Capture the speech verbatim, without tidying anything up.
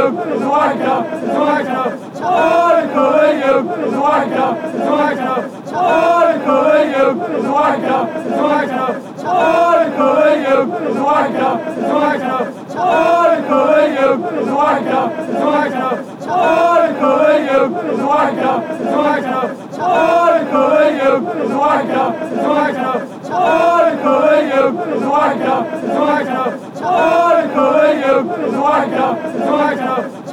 collegium, Zwaika, Zwaika, Holy collegium, Zwaika, Zwaika, Holy collegium, Zwaika, Zwaika, Holy collegium, Zwaika, Zwaika, Holy collegium, Zwaika, Zwaika, Holy collegium, Zwaika, Zwaika, Holy collegium, Zwaika, Zwaika, Holy collegium, Zwaika, Zwaika, Holy collegium, Zwaika, Zwaika.